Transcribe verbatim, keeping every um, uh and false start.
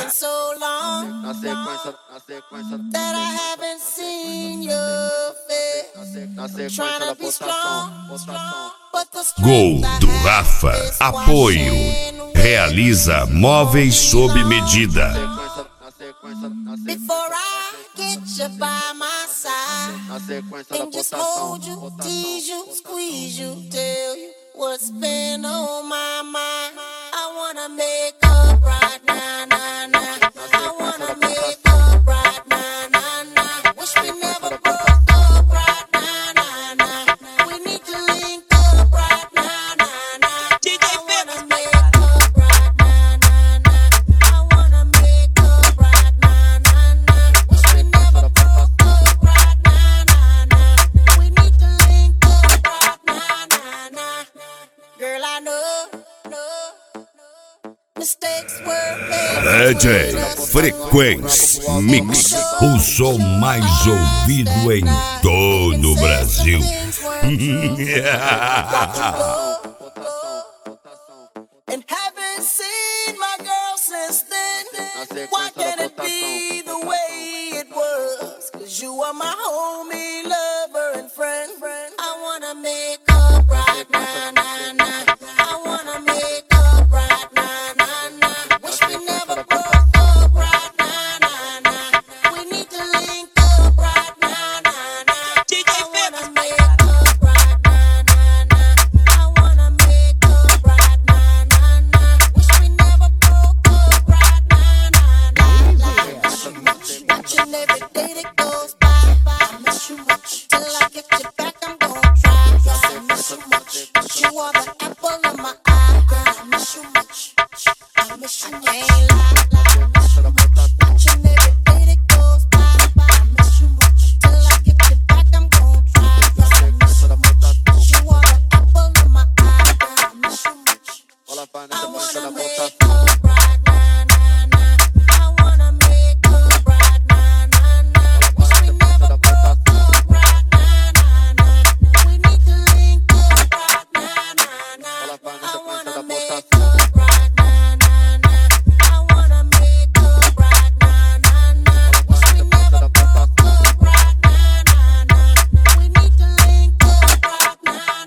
So long Na sequência, na sequência, that I haven't seen your face. na sequência Trying da to be votação, strong, votação. but the Gol strength I do have Rafa. is Apoio. washing away. Realiza móveis sob medida. Sequência, na sequência, na sequência, Before I get you by my side na sequência da and just votação, hold you, votação, tease you, votação. squeeze you, tell you what's been on my mind. I wanna make up right now, now, now. I wanna make up right now, now, now. Wish we never broke up right now, now, now. We need to link up right now, now, now. I wanna make up right now, now, now. I wanna make up right now, now, now. Wish we never broke up right now, now, now. We need to link up right now, now, now. Girl, I know, know, mistakes were made. D J Frequência Mix, o som mais ouvido em todo o Brasil. And haven't seen my girl since then. Why can't it be the way it was? Cause you are my homie, lover, and friend. I wanna make up right now, now, now. I wanna make up right now, now, now. Wish we never broke up right now, now, now. We need to link up right now, now, now. I wanna make up right now, now, now. I wanna make up right now, now, now. Wish we never broke up right now, now, now. Miss you much, watching every day that goes by. I miss you much, till I get you back, I'm gonna try. I miss you much, but you are the apple of my eye. Girl, I miss you much, I miss you much. I can't lie, lie, I miss you much, watching every day that goes by. I miss you much, till I get you back, I'm gonna try. I miss you much, you are the apple of my eye. Girl, I miss you much, Olha, vai I na sequência da wanna votação. make